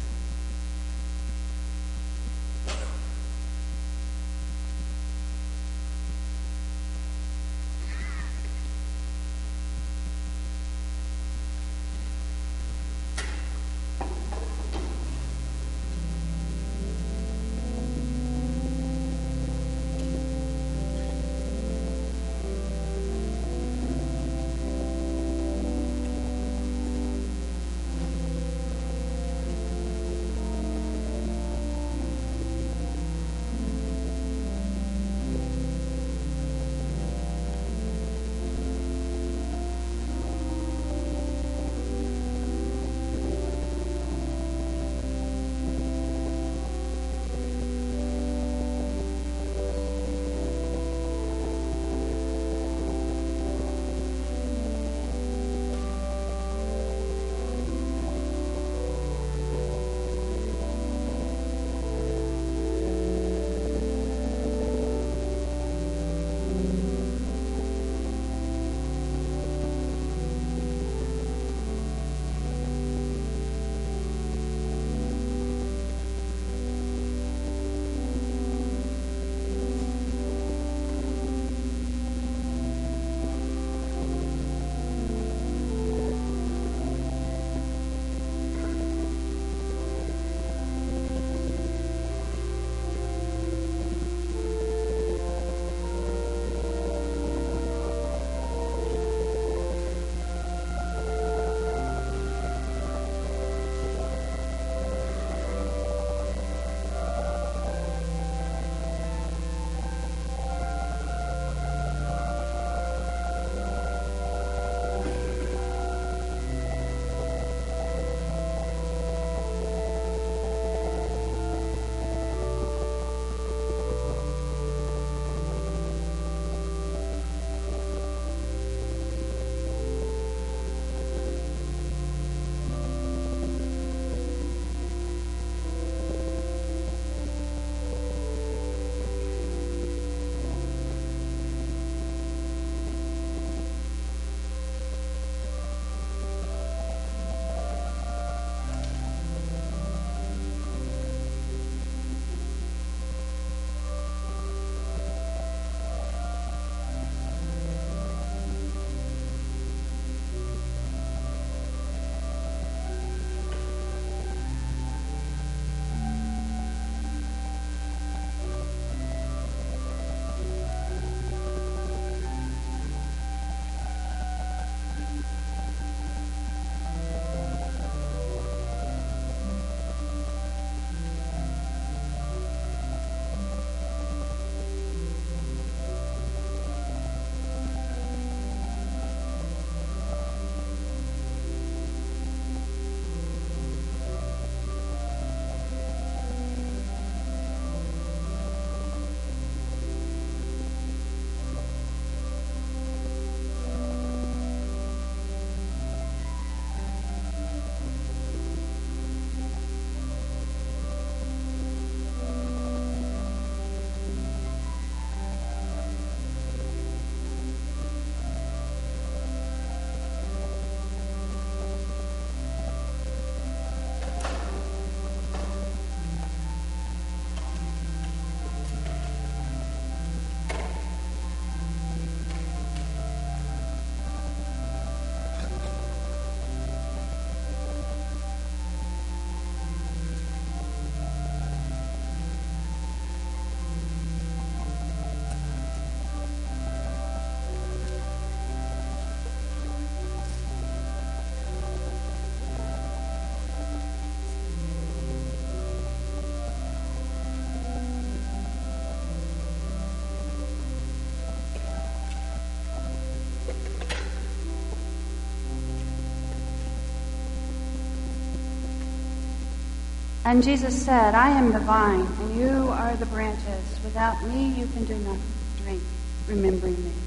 J: And Jesus said, I am the vine, and you are the branches. Without me you can do nothing. Drink, remembering me.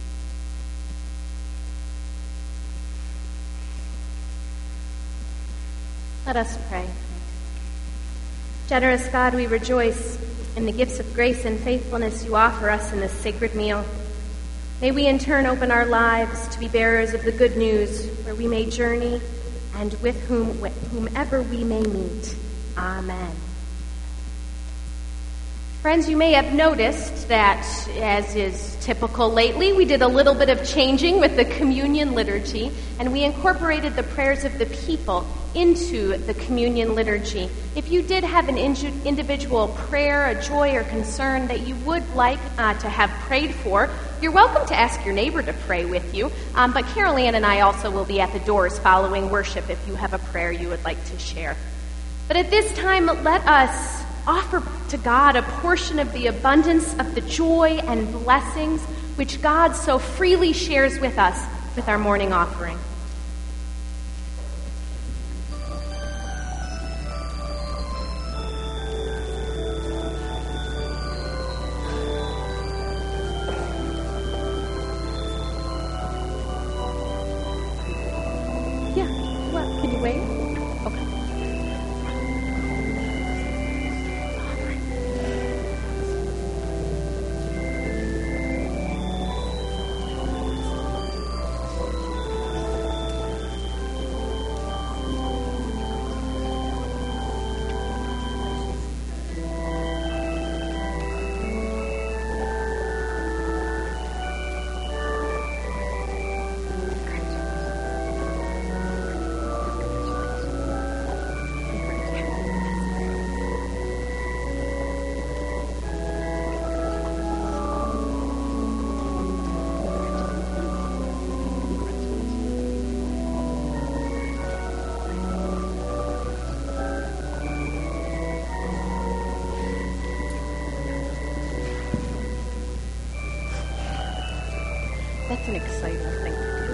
A: Let us pray. Generous God, we rejoice in the gifts of grace and faithfulness you offer us in this sacred meal. May we in turn open our lives to be bearers of the good news, where we may journey and with whom, whomever we may meet. Amen. Friends, you may have noticed that, as is typical lately, we did a little bit of changing with the communion liturgy, and we incorporated the prayers of the people into the communion liturgy. If you did have an individual prayer, a joy, or concern that you would like uh, to have prayed for, you're welcome to ask your neighbor to pray with you. Um, but Carol Ann and I also will be at the doors following worship if you have a prayer you would like to share. But at this time, let us offer to God a portion of the abundance of the joy and blessings which God so freely shares with us with our morning offering. Yeah, what? Can you wait? That's an exciting thing to do.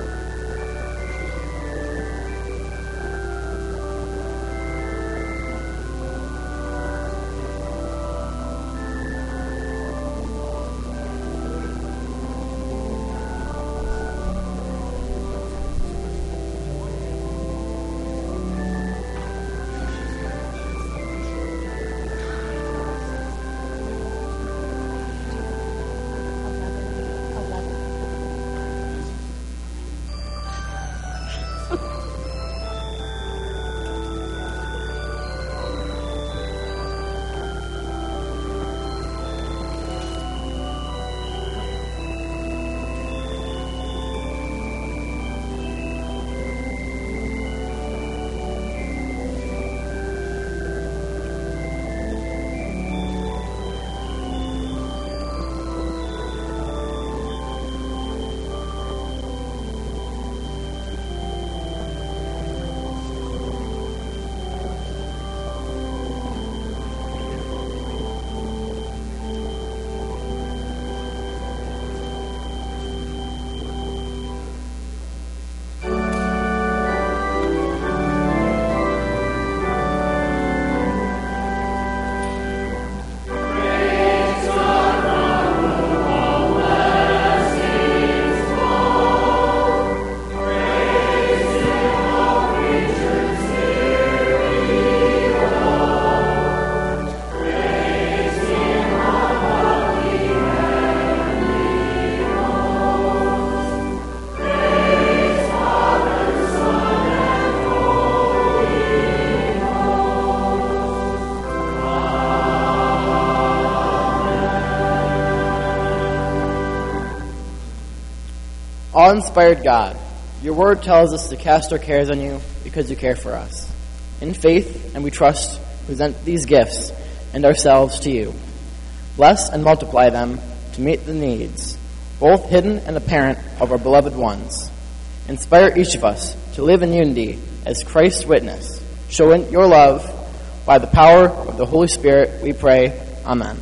B: All-inspired God, your word tells us to cast our cares on you because you care for us. In faith, and we trust, present these gifts and ourselves to you. Bless and multiply them to meet the needs, both hidden and apparent, of our beloved ones. Inspire each of us to live in unity as Christ's witness. Show your love by the power of the Holy Spirit, we pray. Amen.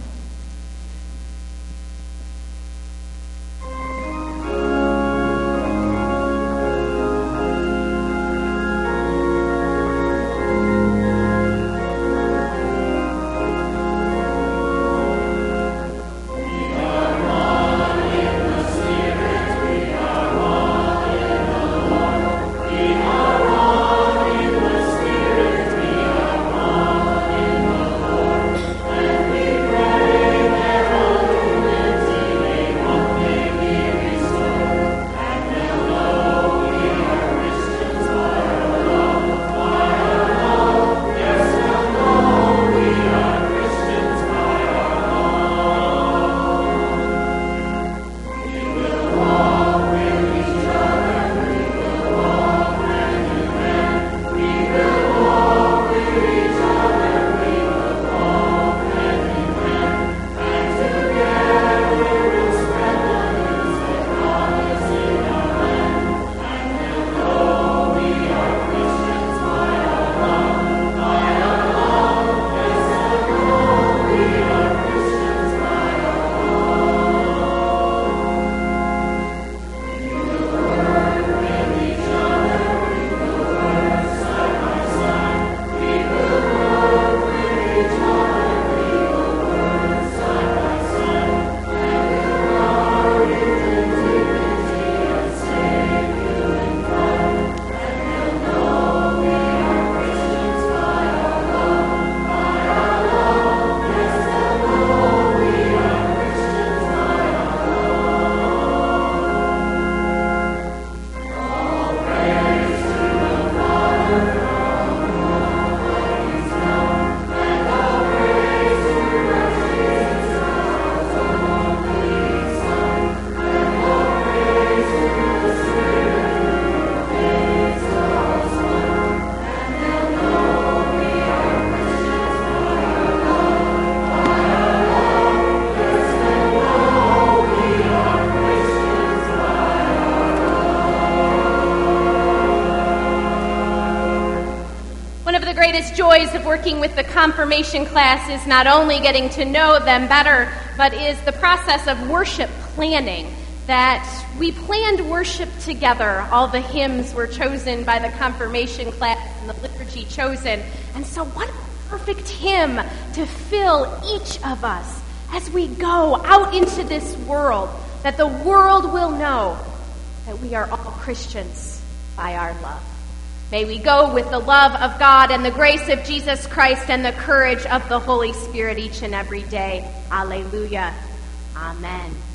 A: joys of working with the confirmation class is not only getting to know them better, but is the process of worship planning. That we planned worship together. All the hymns were chosen by the confirmation class and the liturgy chosen. And so what a perfect hymn to fill each of us as we go out into this world, that the world will know that we are all Christians by our love. May we go with the love of God and the grace of Jesus Christ and the courage of the Holy Spirit each and every day. Alleluia. Amen.